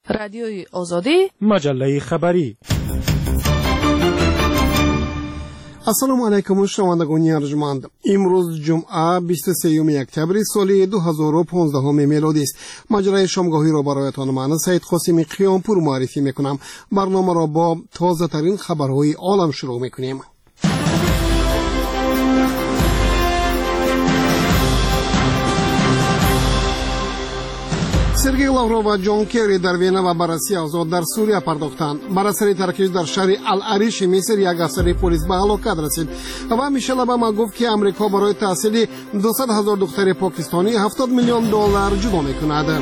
رادیوی آزادی، مجله خبری. السلام علیکم شنوندگان ارجمند. امروز جمعه 23 اکتبر سال 2015 میلادی است. مجره شامگاهی را برایتان من سید قاسمی قیامپور معرفی میکنم. برنامه را با تازه ترین خبرهای عالم شروع میکنیم. سرگئی لاوروف و جان کری در وینا و بررسی اوضاع در سوریه پرداختند. بر اثر ترکیز در شهر العریش مصر یک افسر پلیس به هلاکت رسید و میشل اوباما گفت که امریکا برای تحصیل 200,000 دختر پاکستانی 70 میلیون دلار جدا میکند.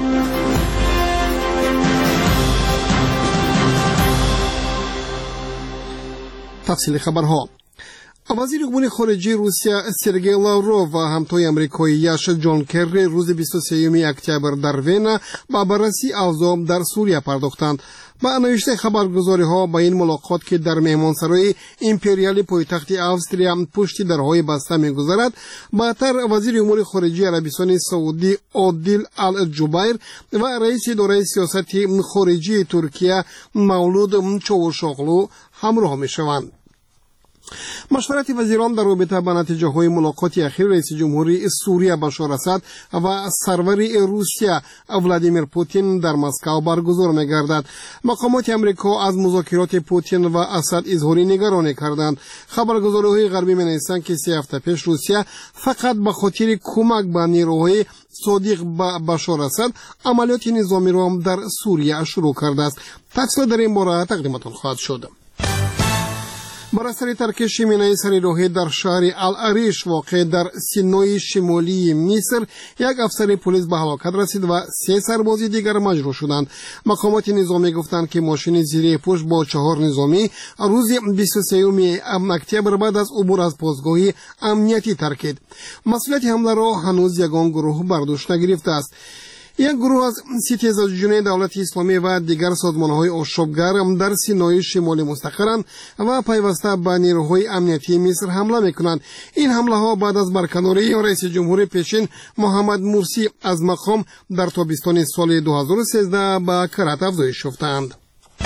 تفصیل خبرها. وزیر امور خارجه روسیه سرگئی لاوروف و همتای آمریکایی‌اش جان کری روز 23 اکتبر در وینا با بررسی اوضاع در سوریه پرداختند. با نوشته خبرگزاری‌ها با این ملاقات که در مهمانسرای امپریالی پایتخت استرالیا پشت درهای بسته می‌گذرد، بعدتر وزیر امور خارجه عربستان سعودی عادل الجبیر و رئیس اداره سیاست خارجه ترکیه مولود چاوشاغلو همراه می‌شوند. مشورت وزیران در رابطه با نتیجه های ملاقات اخیر رئیس جمهوری سوریه بشار اسد و سرور روسیه ولادیمیر پوتین در مسکو برگزار می‌گردد. مقامات امریکا از مذاکرات پوتین و اسد اظهار نگرانی کردند. خبرگزاری‌های غربی می‌نویسند که 3 هفته پیش روسیه فقط به خاطر کمک به نیروهای صادق به بشار اسد عملیات نظامی را در سوریه شروع کرده است. تفصیل در این باره تقدیمتان خواهد شد. بر اثر ترکش مینای سریراهی در شهر العریش واقع در سینای شمالی مصر یک افسر پلیس به هلاکت رسید و 3 سرباز دیگر مجروح شدند. مقامات نظامی گفتند که ماشین زیر پوش با 4 نظامی روز 23 اکتبر بعد از عبور از پاسگاهی امنیتی ترکید. مسئولیت حمله را هنوز یگان گروه برداشت نگرفته است. یک گروه از ستیزجویان دولت اسلامی و دیگر سازمان‌های آشوبگر در سینای شمالی مستقرند و پیوسته به نیروهای امنیتی مصر حمله می‌کنند. این حمله‌ها بعد از برکناری رئیس جمهور پیشین محمد مرسی از مقام در تابستان سال 2013 به کرات افزایش یافتند.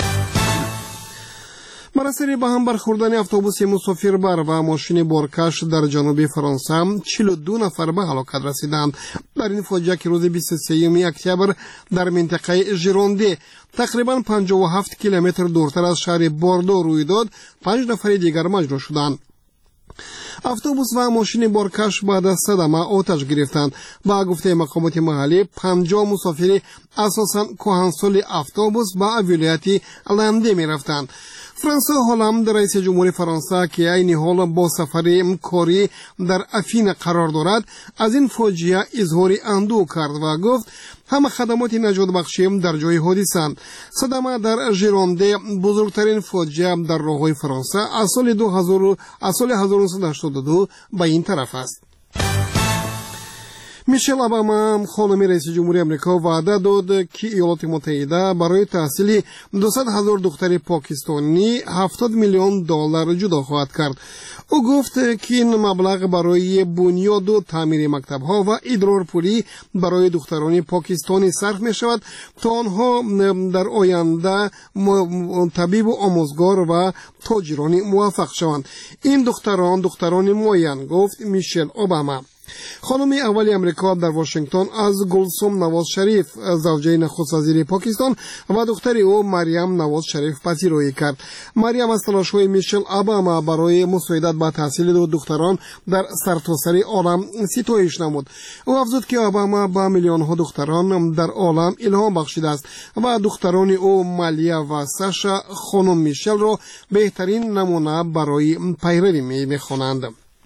بر اثر به هم برخوردن اتوبوس مسافربر و ماشین بارکش در جنوب فرانسه 42 نفر به هلاکت رسیدند. در این فاجعه که روز 23 اکتبر در منطقه ژرونده تقریبا 57 کیلومتر دورتر از شهر باردو روی داد، 5 نفر دیگر مجروح شدند. اتوبوس و ماشین بارکش بعد از صدمه آتش گرفتند. با گفته مقامات محلی 50 مسافر اساساً کهنسال اتوبوس به ولایت لنده می رفتند. فرانسه حالا در رئیس جمهور فرانسه که این حال با سفر کاری در افین قرار دارد از این فاجعه اظهار اندوه کرد و گفت همه خدمات نجات بخشی در جای حادثه‌اند. صدمه در ژرونده بزرگترین فاجعه در راههای فرانسه از سال 1982 به این طرف است. میشل اوباما خانم رئیس جمهوری آمریکا وعده داد که ایالات متحده برای تحصیل 200,000 دختر پاکستانی 70 میلیون دلار جدا خواهد کرد. او گفت که این مبلغ برای بنیاد و تعمیر مکتب‌ها و ادرار پولی برای دختران پاکستانی صرف می شود تا آنها در آینده طبیب و آموزگار و تاجرانی موفق شوند. این دختران معین، گفت میشل اوباما. خانم اولی امریکا در واشنگتن از گلسوم نواز شریف زوجه نخست وزیر پاکستان و دختر او مریم نواز شریف پذیرایی کرد. مریم از تلاش‌های میشل اوباما برای مساعدت با تحصیل دختران در سرتاسر عالم ستایش نمود. او افزود که اوباما با میلیون‌ها دختران در عالم الهام بخشیده است و دختران او مالیا و ساشا خانم میشل را بهترین نمونه برای پیروی می‌خوانند.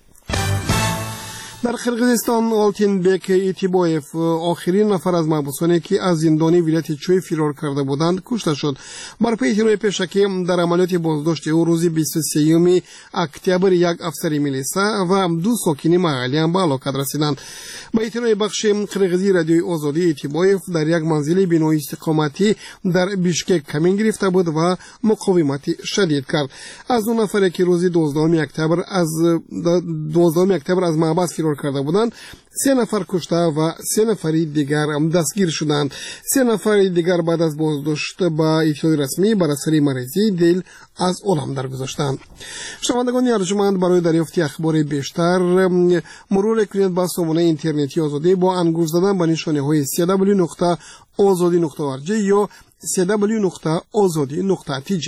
در قرقیزستان آلتینبک ایتیبایف آخرین نفر از محبوسانی که از زندان ولایت چوی فرار کرده بودند کشته شد. بر پی اطلاع پیشکی در عملیات بازداشت او روز 23 اکتبر یک افسر میلیسا و 2 ساکن محلی هم به هلاکت رسیدند. با اطلاع بخش قرقیزی رادیوی آزادی ایتیبایف در یک منزل بنای استقامتی در بیشکک کمین گرفته بود و مقاومت شدید کرد. از 2 نفری که روز 12 اکتبر از محبس فرار فرار کرده بودند 3 نفر کشته و 3 نفر دیگر دستگیر شدند. 3 نفر دیگر بعد از بازداشت با اطلاع رسمی بر اثر مریضی دل از عالم درگذشتند. شنوندگان ارجمند، برای دریافت اخبار بیشتر مرور کنید با سامانه اینترنتی آزادی با انگشت زدن به نشانه‌های www.azadi.org یا www.azadi.tj.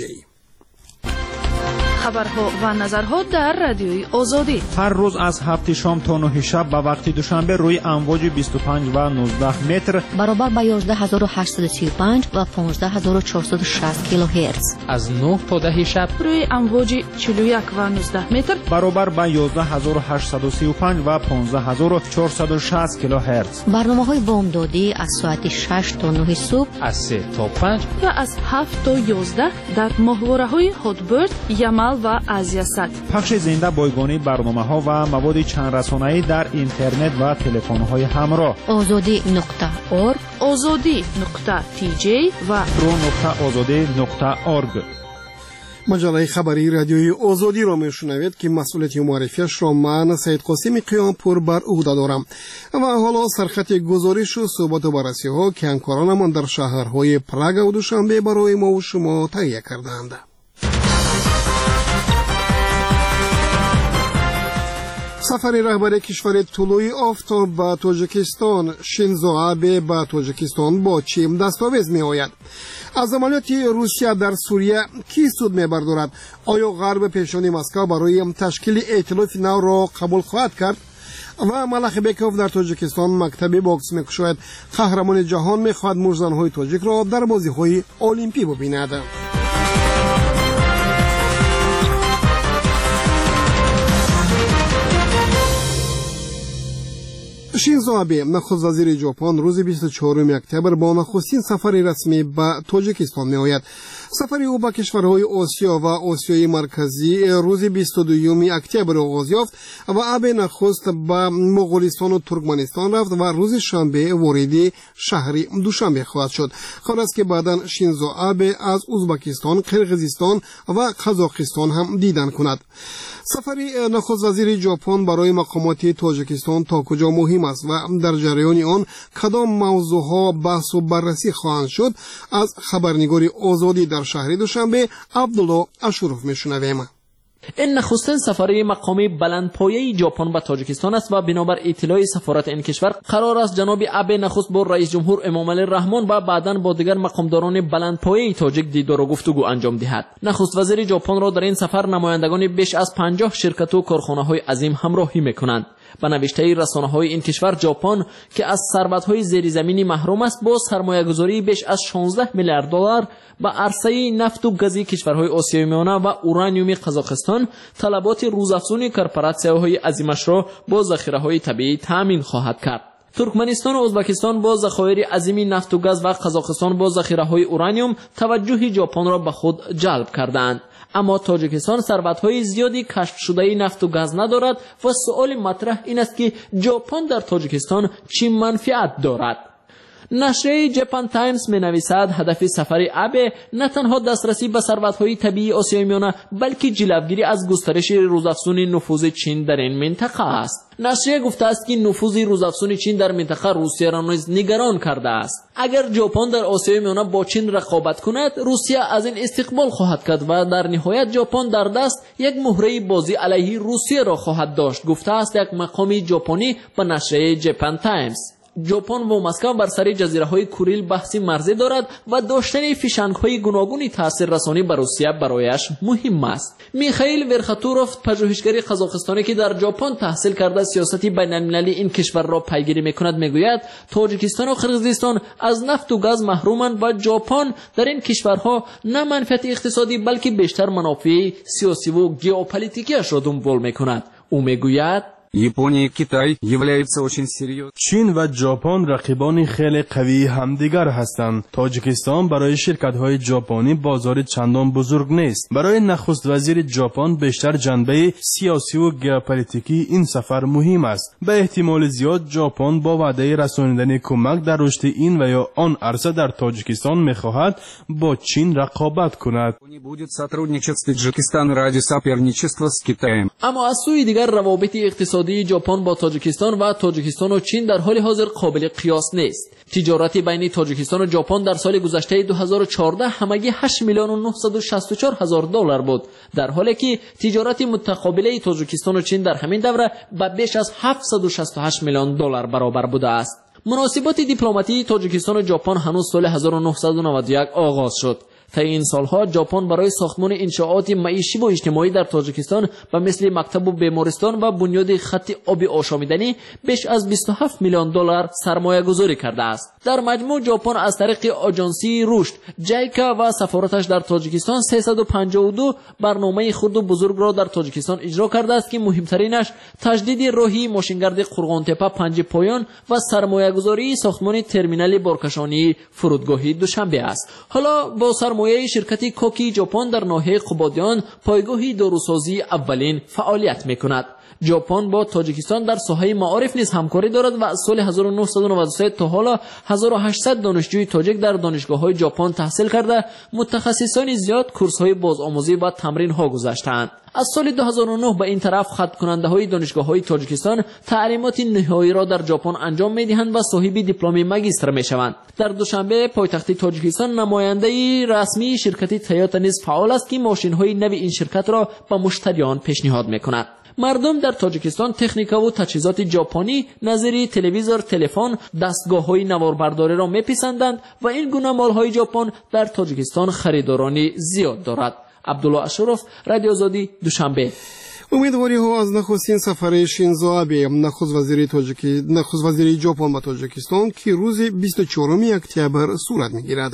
خبرها و نظرها در رادیوی آزادی هر روز از 7 شام تا 9 شب به وقت دوشنبه روی امواج 25 و 19 متر برابر با 11835 و 15460 کیلوهرتز. از 9 تا 10 شب روی امواج 41 و 19 متر برابر با 11835 و 15460 کیلوهرتز. برنامه‌های بامدادی از ساعت 6 تا 9 صبح، از 3 تا 5 و از 7 تا 11 در ماهواره‌های هاتبرد، یمل و آزیاسات. پخش زنده بایگانی برنامه‌ها و مواد چند رسانه‌ای در اینترنت و تلفن‌های همراه. azadi.org، azadi.tj و pro.azadi.org. مجله خبری رادیوی آزادی را میشنوید که مسئولیت معرفیش را من سید قاسم قیامپور بر عهده دارم. و حالا سرخط گزارش و صحبت و بررسی ها که همکارانمان در شهرهای پراگ و دوشنبه برای ما و شما تهیه کردند. سفر رهبر کشور طلوع آفتاب به تاجیکستان شینزو آبه به تاجیکستان با چه دستاویز می آید؟ از عملیات روسیه در سوریه کی سود می بردارد؟ آیا غرب پیشانی مسکو برای تشکیل ائتلاف نو را قبول خواهد کرد؟ و ملخ بیکوف در تاجیکستان مکتب باکس می کشاید. قهرمان جهان می خواهد مردانهای تاجیک را در بازی های المپی ببیند. شینزو آبه نخست وزیر ژاپن روز 24 اکتبر با نخستین سفر رسمی به تاجیکستان می آید. سفر او به کشورهای آسیا و آسیای مرکزی روز 22 اکتبر آغاز یافت و آبه نخست به مغولستان و ترکمنستان رفت و روز شنبه وارد شهر دوشنبه خواهد شد. قرار است که بعداً شینزو آبه از ازبکستان، قرقیزستان و قزاقستان هم دیدن کند. سفر نخست وزیر ژاپن برای مقامات تاجیکستان تا کجا مهم است و در جریان آن کدام موضوعها بحث و بررسی خواهند شد؟ از خبرنگار آزادی در شهر دوشنبه عبدالله اشرف میشنویم. این نخستین سفری مقامی بلندپایه ژاپن به تاجیکستان است و بنابر اطلاع سفارت این کشور قرار است جناب آبه نخست با رئیس جمهور امامعلی رحمان و بعداً با دیگر مقامداران بلندپایه تاجیک دیدار و گفتگو انجام دهد. نخست وزیر ژاپن را در این سفر نمایندگان بیش از 50 شرکت و کارخانه‌های عظیم همراهی می‌کنند. به نوشته رسانه‌های این کشور، ژاپن که از ثروت‌های زیرزمینی محروم است، با سرمایه‌گذاری بیش از 16 میلیارد دلار به عرصه نفت و گازی کشورهای آسیای میانه و اورانیوم قزاقستان طلبات روزافزون کورپوراسیون‌های عظیمش را با ذخیره‌های طبیعی تامین خواهد کرد. ترکمنستان و ازبکستان با ذخایر عظیمی نفت و گاز و قزاقستان با ذخیره‌های اورانیوم توجه ژاپن را به خود جلب کردند. اما تاجیکستان ثروت‌های زیادی کشف شده نفت و گاز ندارد و سوال مطرح این است که ژاپن در تاجیکستان چه منفعت دارد؟ نشریه ژاپن تایمز می‌نویسد هدف سفر آبه نه تنها دسترسی به ثروت‌های طبیعی آسیای میانه بلکه جلوگیری از گسترش روزافزون نفوذ چین در این منطقه است. نشریه گفته است که نفوذ روزافزون چین در منطقه روسیه را نیز نگران کرده است. اگر ژاپن در آسیای میانه با چین رقابت کند، روسیه از این استقبال خواهد کرد و در نهایت ژاپن در دست یک مهره بازی علیه روسیه را خواهد داشت، گفته است یک مقام ژاپنی به نشریه ژاپن تایمز. ژاپن و مسکو بر سر جزیره‌های کوریل بحثی مرزی دارد و داشتن فیشنگ‌های گوناگون تاثیررسانی بر روسیه برایش مهم است. میخائیل ورخاتوروف، پژوهشگر قزاقستانی که در ژاپن تحصیل کرده سیاست بین‌المللی این کشور را پیگیری می‌کند، میگوید تاجیکستان و قرقیزستان از نفت و گاز محرومند و ژاپن در این کشورها نه منفعت اقتصادی بلکه بیشتر منافع سیاسی و ژئوپلیتیکی‌اش را دنبال می‌کند. او میگوید Япония и Китай являются очень серьезными. چین و ژاپن رقیبان خیلی قوی همدیگر هستند. تاجیکستان برای شرکت‌های ژاپنی بازار چندان بزرگ نیست. برای نخست وزیر ژاپن بیشتر جنبه سیاسی و ژئوپلیتیکی این سفر مهم است. به احتمال زیاد ژاپن با وعده رساندن کمک در رشد این و یا آن عرصه در تاجیکستان می‌خواهد با چین رقابت کند. اما از سوی دیگر روابط اقتصادی اتحادیه ژاپن با تاجیکستان و تاجیکستان و چین در حال حاضر قابل قیاس نیست. تجارت بین تاجیکستان و ژاپن در سال گذشته 2014 همگی 8 میلیون و 964 هزار دلار بود، در حالی که تجارت متقابله تاجیکستان و چین در همین دوره به بیش از 768 میلیون دلار برابر بوده است. مناسبات دیپلماتی تاجیکستان و ژاپن هنوز سال 1991 آغاز شد. طی این سالها ژاپن برای ساختمان انشاءات معیشی و اجتماعی در تاجیکستان به مثل مکتب و بیمارستان و بنیاد خط آب آشامیدنی بیش از 27 میلیون دلار سرمایه گذاری کرده است. در مجموع ژاپن از طریق آژانسی رشد جایکا و سفارتش در تاجیکستان 352 برنامه خرد و بزرگ را در تاجیکستان اجرا کرده است که مهمترینش تجدید راهی ماشینگرد قرغانتپه پنج پایان و سرمایه گذاری ساختمان ترمینال بارکشانی فرودگاهی دوشنبه است. حالا با سرمایه شرکت کوکی ژاپن در ناحیه قبادیان پایگاهی داروسازی اولین فعالیت میکند. ژاپن با تاجیکستان در ساحه معارف نیز همکاری دارد و از سال 1993 تا حالا 1800 دانشجوی تاجیک در دانشگاه‌های ژاپن تحصیل کرده متخصصان زیاد کورس‌های بازآموزی و تمرین‌ها گذاشتند. از سال 2009 به این طرف خط کننده‌های دانشگاه‌های تاجیکستان تعلیمات نهایی را در ژاپن انجام می‌دهند و صاحب دیپلم ماجستر می‌شوند. در دوشنبه پایتخت تاجیکستان نماینده رسمی شرکت تویوتا نیز فعال است که ماشین‌های نو این شرکت را به مشتریان پیشنهاد می‌کند. مردم در تاجیکستان تکنیکا و تجهیزات ژاپنی نظیر تلویزور، تلفن، دستگاه‌های نواربرداری را می‌پسندند و این گونه مال‌های ژاپن در تاجیکستان خریدارانی زیاد دارد. عبدالله اشرف، رادیو آزادی، دوشنبه. امیدواری ها از نخستین سفر شینزو آبه نخست وزیر ژاپن به تاجیکستان که روز 24 اکتبر صورت می‌گیرد.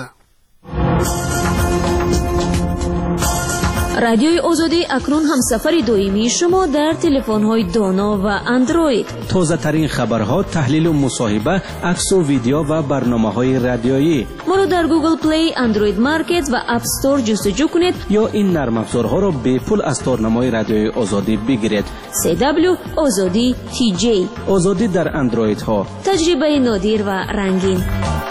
رادیوی آزادی اکنون هم سفر دائمی شما در تلفن‌های دانا و اندروید. تازه ترین خبرها، تحلیل و مصاحبه، عکس و ویدیو و برنامه‌های رادیویی. ما را در گوگل پلی، اندروید مارکت و اپ استور جستجو کنید یا این نرم افزارها را به پول از تارنمای رادیوی آزادی بگیرید. CW آزادی TJ. آزادی در اندروید ها. تجربه نادر و رنگین.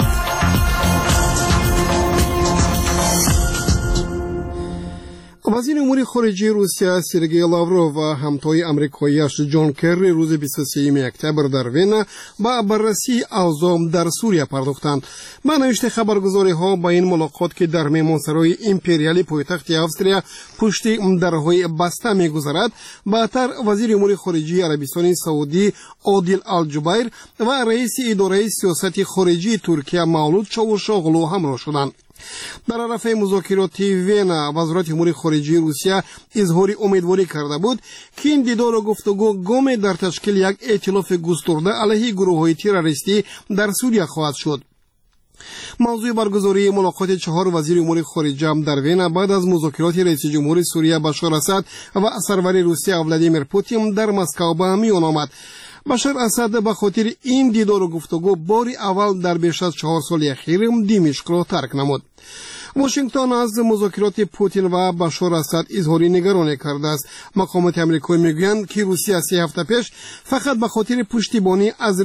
وزیر امور خارجه روسیه سرگئی لاوروف و همتای آمریکایی‌اش جان کری روز 23 اکتبر در وین با بررسی اوضاع در سوریه پرداختند. با نوشته خبرگزاری‌ها با این ملاقات که در مهمانسرای امپریالی پایتخت استریا پشت درهای بسته می‌گذرد، بعدتر وزیر امور خارجه عربستان سعودی عادل الجبیر و رئیس اداره سیاست خارجی ترکیه مولود چاوشاغلو همراه شدند. در عرف مذاکرات وین وزارت امور خارجه روسیه اظهار امیدواری کرده بود که این دیدار و گفتگو گام در تشکیل یک ائتلاف گسترده علیه گروه‌های تروریستی در سوریه خواهد شد. موضوع برگزاری ملاقات 4 وزیر امور خارجه در وین بعد از مذاکرات رئیس جمهور سوریه بشار اسد و سرور روسیه ولادیمیر پوتین در مسکو به میان آمد. بشار اسد به خاطر این دیدار و گفتگو باری اول در بیش از 4 سال اخیر دمشق را ترک نمود. واشنگتن از مذاکرات پوتین و بشار اسد اظهار نگرانی کرده است. مقامات آمریکایی میگویند که روسیه 3 هفته پیش فقط به خاطر پشتیبانی از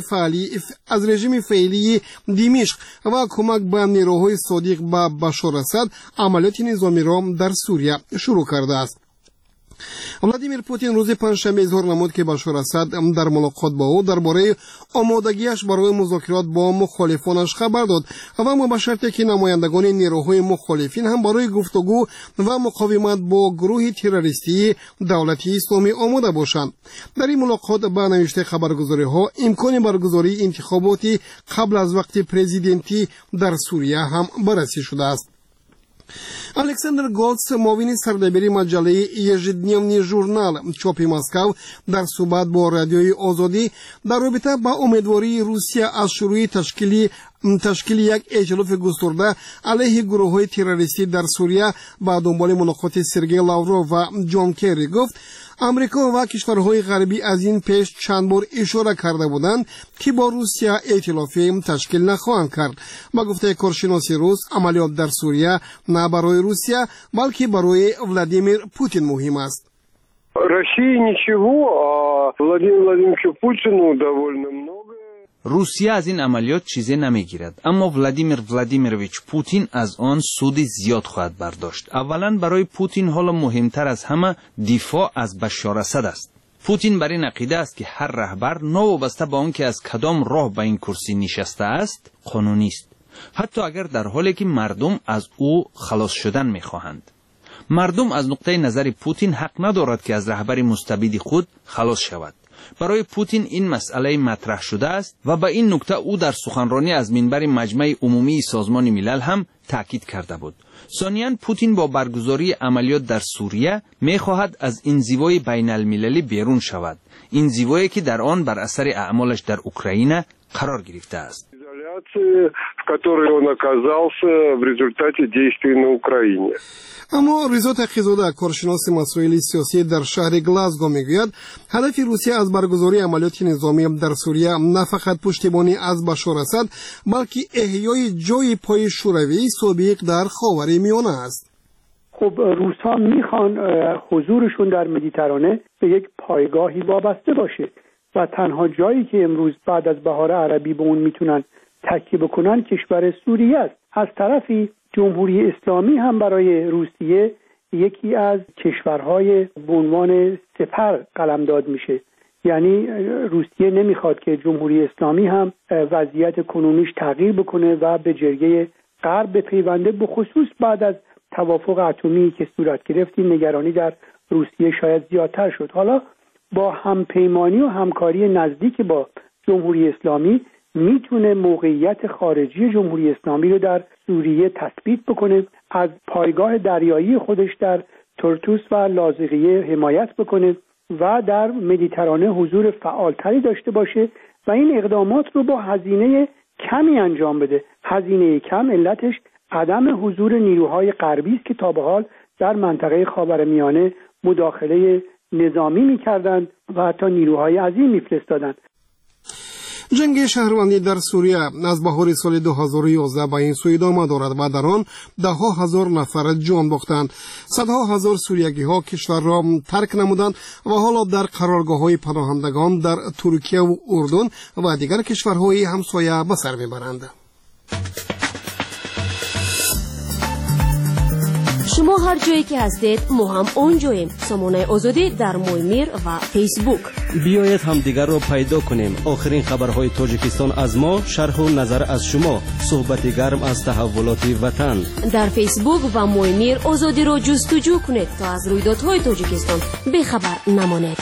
رژیم فعلی دمشق و کمک به نیروهای صادق به بشار اسد عملیات نظامی را در سوریه شروع کرده است. ولادیمیر پوتین روز پنجشنبه اظهار نمود که بشار اسد در ملاقات با او درباره آمادگیش برای مذاکرات با مخالفانش خبر داد و به شرطی که نمایندگان نیروهای مخالفین هم برای گفتگو و مقاومت با گروه تروریستی دولتی اسلامی آماده باشند. در این ملاقات به نوشته خبرگزاری‌ها امکان برگزاری انتخاباتی قبل از وقت پرزیدنتی در سوریه هم بررسی شده است. الکساندر گولتس معاون سردبیر مجله یژدنیوی ژورنال چاپ مسکو در صحبت با رادیوی آزادی در رابطه با امیدواری روسیه از شروع تشکیل یک ائتلاف گسترده علیه گروه‌های تروریستی در سوریه با دنبال ملاقات سرگئی لاوروف و جان کری گفت امریکا و کشورهای غربی از این پیش چند بار اشاره کرده بودند که با روسیه ائتلافی تشکیل نخواهند کرد. با گفته کارشناس روس عملیات در سوریه نه برای روسیه بلکه برای ولادیمیر پوتین مهم است. России ничего, а Владимиру Владимировичу Путину довольно много. روسیه از این عملیات چیزی نمیگیرد، اما ولادیمیر ولادیمیرویچ پوتین از آن سود زیاد خواهد برداشت. اولا برای پوتین حالا مهمتر از همه دفاع از بشار اسد است. پوتین بر این عقیده است که هر رهبر نوابسته به آنکه از کدام راه به این کرسی نشسته است قانونی است، حتی اگر در حالی که مردم از او خلاص شدن می‌خواهند. مردم از نقطه نظر پوتین حق ندارد که از رهبر مستبد خود خلاص شود. برای پوتین این مسئله مطرح شده است و به این نکته او در سخنرانی از منبر مجمع عمومی سازمان ملل هم تاکید کرده بود. ثانیاً پوتین با برگزاری عملیات در سوریه می‌خواهد از انزوای بین المللی بیرون شود، انزوایی که در آن بر اثر اعمالش در اوکراین قرار گرفته است. в которой он оказался в результате действий на Украине. اما رضا تقی‌زاده کارشناس مسائل سیاسی در شهر گلاسگو میگوید هدف روسیه از برگزاری عملیات نظامی در سوریه نه فقط پشتیبانی از بشار اسد بلکه احیای جای پای شوروی سابق در خاورمیانه است. خب روس‌ها میخوان حضورشون در مدیترانه به یک پایگاهی وابسته باشه و تنها جایی که امروز بعد از بهار عربی به اون میتونن تکیه بکنن کشور سوریه است. از طرفی جمهوری اسلامی هم برای روسیه یکی از کشورهای به عنوان سپر قلمداد میشه. یعنی روسیه نمیخواد که جمهوری اسلامی هم وضعیت کنونیش تغییر بکنه و به جرگه غرب بپیونده، به خصوص بعد از توافق اتمی که صورت گرفت. این نگرانی در روسیه شاید زیادتر شد. حالا با همپیمانی و همکاری نزدیک با جمهوری اسلامی میتونه موقعیت خارجی جمهوری اسلامی رو در سوریه تثبیت بکنه، از پایگاه دریایی خودش در ترتوس و لاذقیه حمایت بکنه و در مدیترانه حضور فعالتری داشته باشه و این اقدامات رو با هزینه کمی انجام بده. هزینه کم علتش عدم حضور نیروهای غربی است که تا به حال در منطقه خاورمیانه مداخله نظامی می‌کردند و حتی نیروهای عظیم می‌فرستادند. جنگ شهروندی در سوریه از بهار سال 2011 به این سو ادامه دارد و در آن ده‌ها هزار نفر جان باختند. صدها هزار سوریگی ها کشور را ترک نمودند و حالا در قرارگاه های پناهندگان در ترکیه و اردن و دیگر کشورهای همسایه به سر میبرند. شما هر جایی که هستید ما هم اونجاییم. سامانه آزادی در مویمیر و فیسبوک. بیایید هم دیگر را پیدا کنیم. آخرین خبرهای تاجیکستان از ما، شرح و نظر از شما، صحبت گرم از تحولات وطن. در فیسبوک و مویمیر آزادی را جستجو کنید تا از رویدادهای تاجیکستان بیخبر نمانید.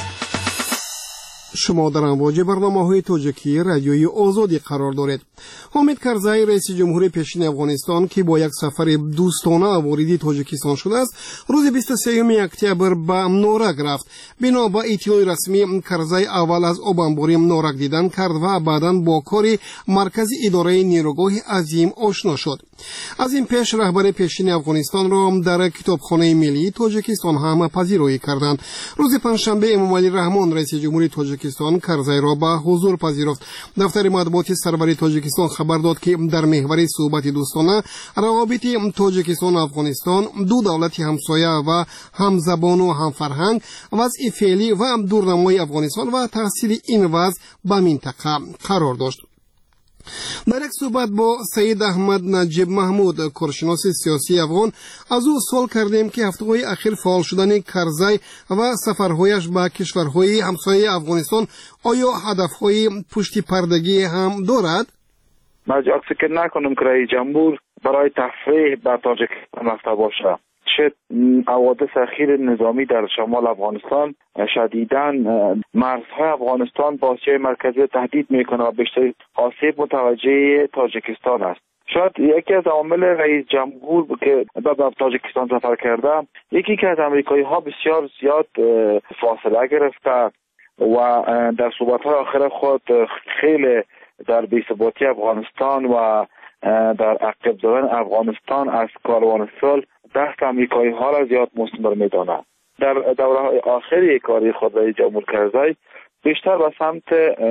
شما در امواج برنامه‌های تاجیکی رادیوی آزادی قرار دارید. حامد کرزی رئیس جمهور پیشین افغانستان که با یک سفر دوستانه وارد تاجیکستان شده است، روز 23 اکتبر به نورک رفت. بنا به اطلاع رسمی کرزی اول از آبانباری نورک دیدن کرد و بعداً با کار مرکز اداره نیروگاه عظیم آشنا شد. از این پیش رهبر پیشین افغانستان را در کتابخانه ملی تاجیکستان هم پذیرایی کردند. روز پنجشنبه امامعلی رحمان رئیس جمهور تاجیکستان کرزی را به حضور پذیرفت. دفتر مطبوعات سرور تاجیکستان خبر داد که در محور صحبت دوستانه روابط تاجیکستان و افغانستان، دو دولت همسایه و همزبان و همفرهنگ، وضع فعلی و دورنمای افغانستان و تحصیل این وضع به منطقه قرار داشت. در یک صحبت با سید احمد نجیب محمود کارشناس سیاسی افغان از او سوال کردیم که هفته‌های اخیر فعال شدن کرزی و سفرهایش به کشورهای همسایه افغانستان آیا هدفهای پشت پردگی هم دارد؟ من فکر نکنم که رئیس جمهور برای تفریح به تاجیکستان رفته باشه. چه حوادث اخیر نظامی در شمال افغانستان شدیداً مرزهای افغانستان با آسیای مرکزی تهدید میکنه و بیشتر آسیب متوجه تاجیکستان است. شاید یکی از عوامل رئیس جمهور که به تاجیکستان سفر کرده، یکی که از امریکایی ها بسیار زیاد فاصله گرفته و در صحبت‌های آخر خود خیلی در بی‌ثباتی افغانستان و در عقب زدن افغانستان از کاروان صلح دست امریکایی ها را زیاد مثمر می‌داند. در دوره‌های آخری کاری خود رئیس جمهور کرزی بیشتر به سمت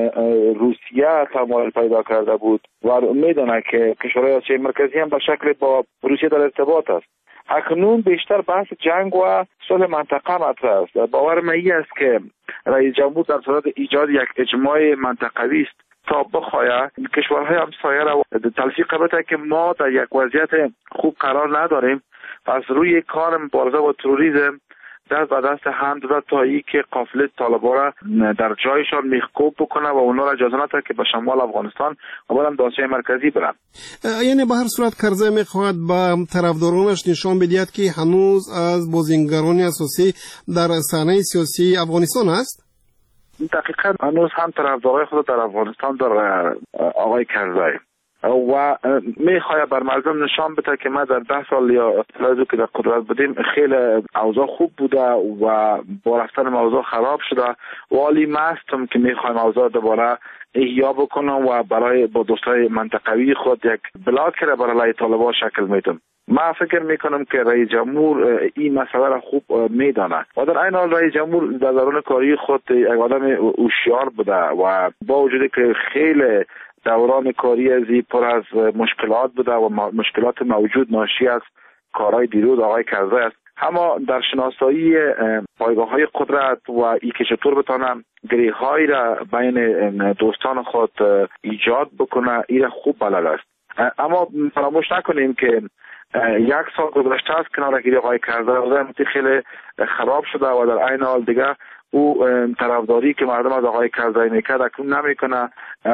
روسیه تمایل پیدا کرده بود و می‌داند که کشورهای آسیای مرکزی هم به شکل با روسیه در ارتباط است. اکنون بیشتر بحث جنگ و صلح منطقه مطرح است. باور من این است که رئیس جمهور در صدد ایجاد یک اجماع منطقوی است تا بخواهد کشورهای همسایه را تلفیق بده که ما در یک وضعیت خوب قرار نداریم. پس روی کار مبارزه با تروریسم دست به دست هم داد تا ای که قافله طالبان را در جایشان میخکوب بکنه و اونا را اجازه نده که به شمال افغانستان و بعدم دانشگاه مرکزی برن. یعنی به هر صورت کرزی میخواهد به طرفدارانش نشان بدهد که هنوز از بازیگران اساسی در صحنه سیاسی افغانستان است. دقیقاً هنوز هم طرفدارای خود در افغانستان داره آقای کرزی و میخواد بر مردم نشان بده که ما در 10 سال یا اطلاعاتی که در قدرت بودیم خیلی اوضاع خوب بوده و با رفتن موضوع خراب شده ولی ما هستم که میخوایم اوضاع دوباره احیا بکنم و برای با دوستای منطقوی خود یک بلاک را برای طالبان شکل میدم. ما فکر میکنم که رئیس جمهور این مسئله را خوب میدانه و در این حال رئیس جمهور در دوران کاری خود یک آدم هوشیار بوده و با وجودی که خیلی دوران کاری ازی پر از مشکلات بوده و مشکلات موجود ناشی از کارهای دیروز آقای کرزی است، اما در شناسایی پایگاه‌های قدرت و ای که چطور بتانم گریه‌هایی را بین دوستان خود ایجاد بکنه این خوب بلد است. اما فراموش نکنیم که 1 سال گذشته است کنارگیری آقای کرزی خیلی خراب شده و در عین حال دیگه او طرفداری که مردم از آقای کرزی میکرد اکنون نمیکنه،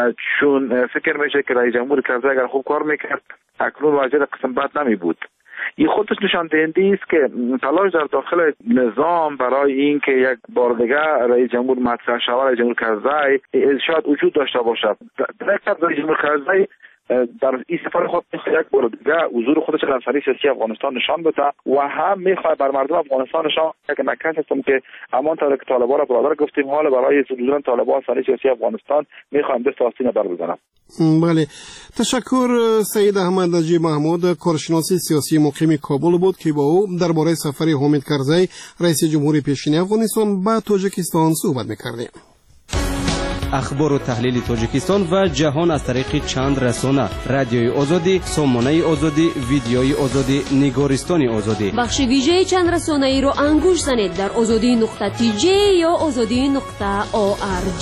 چون فکر میشه که رئیس جمهور کرزی اگر خوب کار میکرد اکنون وضعیت قسم بد نمی بود. این خودش نشان دهنده است که تلاش در داخل نظام برای این که یک بار دیگه رئیس جمهور مطرح شود، رئیس جمهور کرزی شاید وجود داشته باشد. در رئیس جمهور کرزی در این سفر خود یک بار دیگه حضور خودش در سری سیاسی افغانستان نشان بده و هم میخواد بر مردم افغانستان نشان بده که نکس هستم که همانطور که طالبان را برادر گفتیم حال برای حضور طالبان سری سیاسی افغانستان میخوایم دست آستین بر بزنم. بله، تشکر. سید احمد نجیب محمود، کارشناس سیاسی مقیم کابل بود که با او درباره سفر حامد کرزی رئیس جمهوری پیشین افغانستان به تاجیکستان صحبت می‌کردیم. اخبار و تحلیل تاجیکستان و جهان از طریق چند رسانه: رادیوی آزادی، سامانه آزادی، ویدیوی آزادی، نگارستان آزادی. بخش ویژه چند رسانه ای رو انگوش زنید در azadi.tj یا azadi.org.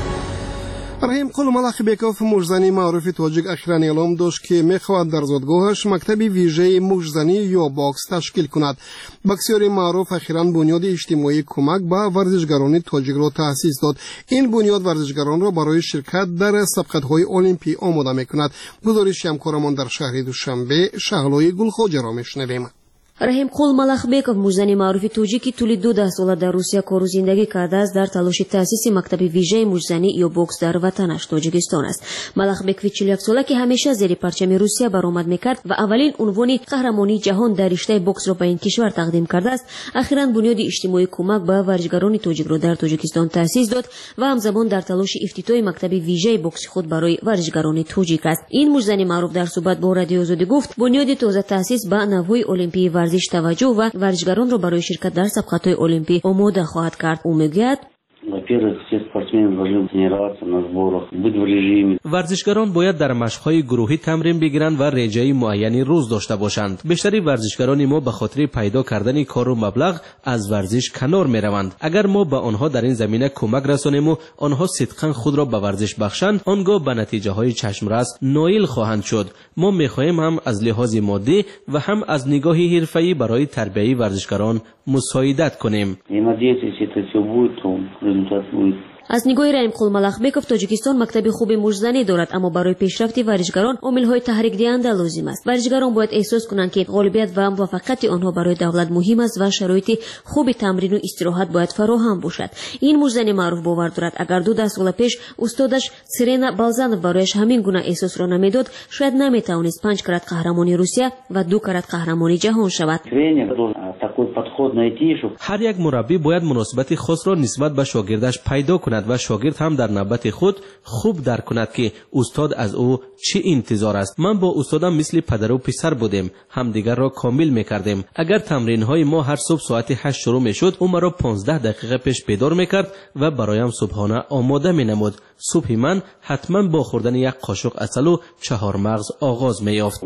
رحیم قل ملخ بیکاف موجزنی معروف تاجیک اخیراً اعلام داشت که میخواهد در زادگاهش مکتب ویژه موجزنی یا باکس تشکیل کند. بکسیار معروف اخیراً بنیاد اجتماعی کمک به ورزشگران تاجیک را تأسیس داد. این بنیاد ورزشگران را برای شرکت در سبقت‌های المپی آماده میکند. گزارش همکارمان در شهر دوشنبه شهلای گلخواجه را میشنویم. رحیم قول малахбеков мужзани маъруфи тоҷики тӯли 12 сола дар русия кору зиндагӣ кардааст. дар талоши таъсиси мактаби вижаи мужзанӣ ё бокс дар ватанаш тоҷикистон аст. малахбекови 41 сола ки ҳамеша зери парчами русия баромад мекард ва аввалин унвони қаҳрамонии ҷаҳон дар риштаи боксро ба ин кишвар тақдим кардааст, ахиран бунёди иҷтимоии кӯмак ба варзишгарони тоҷикро дар тоҷикистон таъсис дод ва ҳамзамон дар талоши ифтитоҳи мактаби вижаи бокси худ барои варзишгарони тоҷик аст. ин мужзани маъруф дар суҳбат бо радиои озодӣ гуфт бунёди тоза таъсис ба навъҳои олимпии ورزش توجه و ورزشگران را برای شرکت در سبقت‌های المپی آماده خواهد کرد. او میگوید ورزشگران باید در مشق‌های گروهی تمرین بگیرند و رژه معینی روز داشته باشند. بیشتری ورزشگران ما به خاطر پیدا کردن کار و مبلغ از ورزش کنار میروند. اگر ما به آنها در این زمینه کمک رسانیم و آنها صدقاً خود را به ورزش بخشند، آنگاه به نتیجه‌های چشم‌رس نائل خواهند شد. ما می‌خواهیم هم از لحاظ مادی و هم از نگاه حرفه‌ای برای تربیت ورزشگران مساعدت کنیم. از نگاه رحیم قول малахбеков тоҷикистон мактаби хуби мужзанӣ дорад, аммо барои пешрафти варзишгарон омилҳои таҳрикдиҳанда лозим аст. варзишгарон бояд эҳсос кунанд ки ғолибият ва муваффақияти онҳо барои давлат муҳим аст ва шароити хуби тамрину истироҳат бояд фароҳам бошад. ин мужзани маъруф бовар дорад агар 12 сола пеш устодаш Сирена Балзанов барояш ҳамин гуна эҳсосро намедод, шояд наметавонист 5 карат қаҳрамони Русия ва 2 карат қаҳрамони ҷаҳон шавад. هر یک مربی باید مناسبت خاص را نسبت به شاگردش پیدا کند و شاگرد هم در نوبت خود خوب درک کند که استاد از او چه انتظار است. من با استادم مثل پدر و پسر بودیم، همدیگر را کامل میکردیم. اگر تمرین های ما هر صبح ساعت 8 شروع میشد، او مرا 15 دقیقه پیش بیدار میکرد و برایم صبحانه آماده مینمود. صبح من حتما با خوردن یک قاشق عسل و 4 مغز آغاز می‌یافت.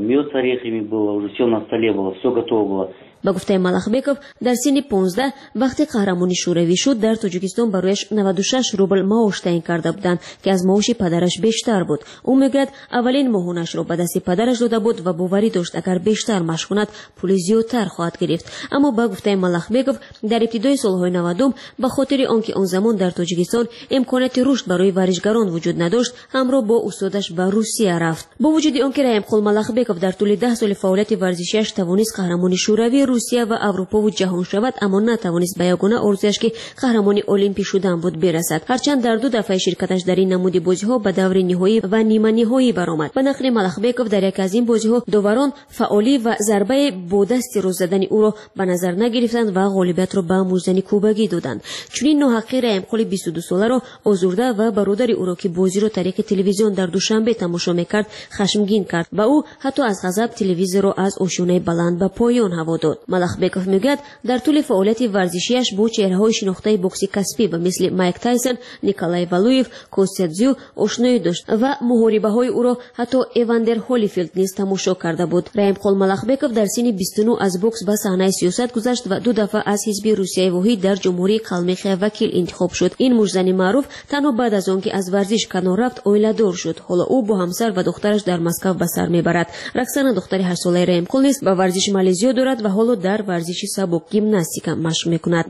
با گفته ملخبیکوف در سن 15 وقتی قهرمانی شوروی شد در تاجیکستان برایش 96 روبل معاش تعیین کرده بودند که از معاش پدرش بیشتر بود. او میگوید اولین ماهانش را به دست پدرش داده بود و باوری داشت اگر بیشتر مشق کند پول زیادتر خواهد گرفت. اما با گفته ملخبیکوف در ابتدای سالهای 90 به خاطر آنکه آن زمان در تاجیکستان امکانات رشد برای ورزشکاران وجود نداشت همراه با استادش به روسیه رفت. با وجود آنکه رحیمقل ملخبیکوف در طول 10 سال فعالیت ورزشیش توانست قهرمانی شوروی، روسیه و اروپا و جهان شود، اما نتوانست به یگانه آرزویش که قهرمانی المپی شدن بود برسد. هرچند در 2 دفعه شرکتش در این نمود بازی‌ها به دور نهایی و نیمه نهایی برآمد. به نقل ملخبیکوف در یک از این بازی‌ها داوران فعالی و ضربه با دست روز زدن او را به نظر نگرفتند و غالبیت را به موزنی کوبگی دادند. چنین ناحقی رحیمقل 22 ساله را آزرده و برادر او را که بازی را طریق تلویزیون در دوشنبه تماشا می‌کرد خشمگین کرد و او حتی از غضب تلویزیون را از آشیانه بلند به پایان هوا داد. ملخبیکوف میگوید در طول فعالیت ورزشیش با چهره‌های شناخته بوکسی کسبی و مثل مایک تایسون، نیکولای والویف، کوستادزیو آشنایی داشت و محاربه‌های او را حتی ایواندر هولیفیلد نیز تماشا کرده بود. رحیمقل ملخبیکوف در سن 29 از بوکس به صحنه سیاست گذشت و 2 دفعه از حزب روسیه واحد در جمهوری قلمخ وکیل انتخاب شد. این مجزن معروف تنها بعد از آنکه از ورزش کنار رفت اویله‌دار شد. حالا او با همسر و دخترش در مسکو به سر میبرد. رقصان دختر 8 ساله رحیمقل نیز به ورزش مالزیا دارد و حالا در ورزش سبک گیمناستیکا مشق میکند.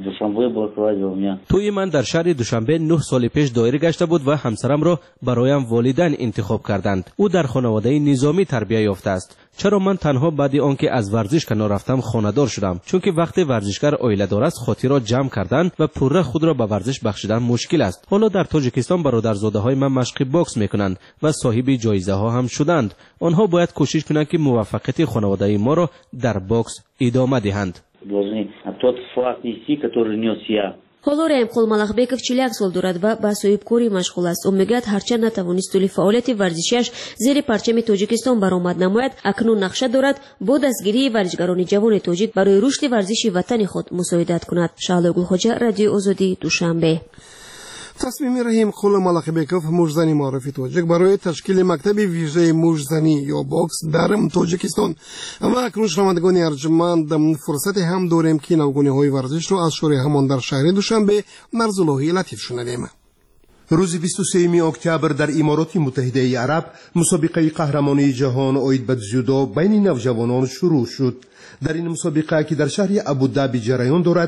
توی من در شهر دوشنبه 9 سال پیش دایر گشته بود و همسرم را برایم والدین انتخاب کردند. او در خانواده نظامی تربیت یافته است. چرا من تنها بعد آنکه از ورزش کنار رفتم خانه‌دار شدم؟ چون که وقتی ورزشکار عائله‌دار است خاطر را جمع کردن و پوره خود را به ورزش بخشیدن مشکل است. حالا در تاجیکستان برادرزاده‌های من مشق بوکس میکنند و صاحب جایزه‌ها هم شدند. آنها باید کوشش کنند که موفقیت خانواده ما را در بوکس ادامه دهند. حالا رحیمقل ملخبیکوف 41 سال دارد و به صاحبکاری مشغول است. او میگوید هرچند نتوانست طول فعالیت ورزشیش زیر پرچم تاجیکستان برآمد نماید، اکنون نقشه دارد با دستگیری ورزشکاران جوان تاجیک برای رشد ورزشی وطن خود مساعدت کند. شعله گلخوجه، رادیو آزادی، دوشنبه. تصمیم رحیمقل ملخبیکوف مجزنی معرفی تاجیک برای تشکیل مکتب ویژه مجزنی یا بوکس در تاجیکستان و اکنون شنوندگان ارجمند فرصت هم داریم که نوگونی‌های ورزش را از شورای همان در شهر دوشنبه مرزاللهی لطیف شنویم. روز 23 اکتبر در امارات متحده عرب مسابقه قهرمانی جهان اوید به جودو بین نوجوانان شروع شد. در این مسابقه که در شهر ابودابی جریان دارد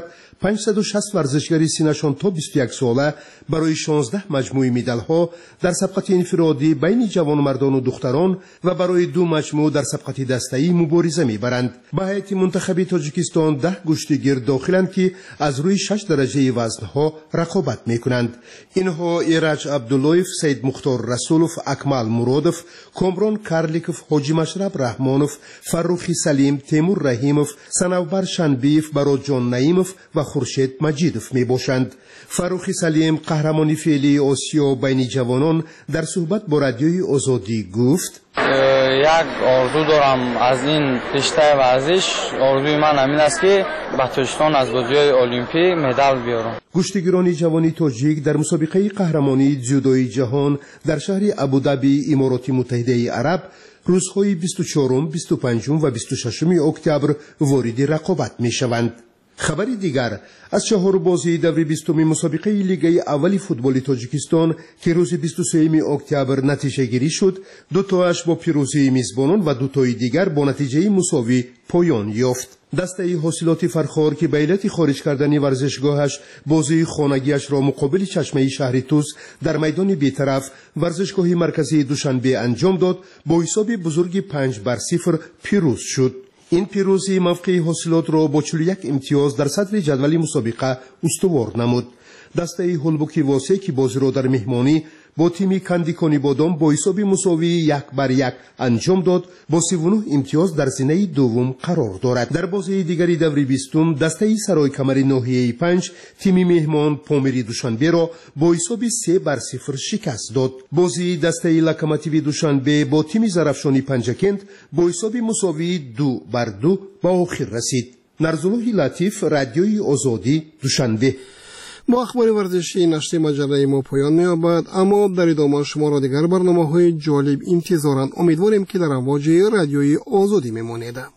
560 ورزشکاری سنشان تا 21 ساله برای 16 مجموعه مدال ها در سبقت انفرادی بین جوان مردان و دختران و برای 2 مجموعه در سبقت دسته‌ای مبارزه می‌برند. به هیئت منتخب تاجیکستان 10 گشتیگیر داخلند که از روی 6 درجه وزن ها رقابت می‌کنند. اینها ایرج عبداللهیف، سید مختار رسولوف، اکمل مرادوف، کامران کارلیکوف، حاجی مشرب رحمانوف، فروخی سلیم، تیمور رحیموف، سنوبر شنبیف، برادجان نعیموف و خورشید مجیدوف می باشند. فروخی سلیم قهرمانی فعلی آسیا بین جوانان در صحبت با رادیوی آزادی گفت: یک آرزو دارم از این رشته ورزش. آرزوی من همین است که به تاجیکستان از بازی‌های المپی مدال بیارم. گشتیگران جوانی تاجیک در مسابقه قهرمانی جودوی جهان در شهر ابودابی امارات متحده عرب روزهای 24، 25 و 26 اکتبر وارد رقابت می شوند. خبری دیگر از 4 بازی دور 20 مسابقه لیگ اول فوتبال تاجیکستان که روز 23 اکتبر نتیجه گیری شد، 2 تایش با پیروزی میزبانان و 2 تای دیگر با نتیجه مساوی پایان یافت. دسته حاصلات فرخار که به علت خارج کردن ورزشگاهش بازی خانگیش را مقابل چشمه شهر توس در میدان بیطرف ورزشگاه مرکزی دوشنبه انجام داد، با حساب بزرگ 5-0 پیروز شد. این پیروزی موقع حاصلات را با 41 امتیاز در صدر جدول مسابقه استوار نمود. دسته هولبوکی واسه که بازی را در مهمانی با تیم کندیکانی بادام با حساب مساوی 1-1 انجام داد، با 39 امتیاز در زینه دوم قرار دارد. در بازی دیگری دور 20 دسته سرای کمر ناحیه 5 تیم مهمان پامیری دوشنبه را با حساب 3-0 شکست داد. بازی دسته لوکوموتیو دوشنبه با تیم زرافشانی پنجکند با حساب مساوی 2-2 به آخر رسید. نرزاللهی لطیف، رادیوی آزادی، دوشنبه. با اخبار ورزشی نشر مجله ما پایان می‌یابد، اما در ادامه شما را دیگر برنامه‌های جالب انتظارند. امیدواریم که در امواج رادیوی آزادی میمانید.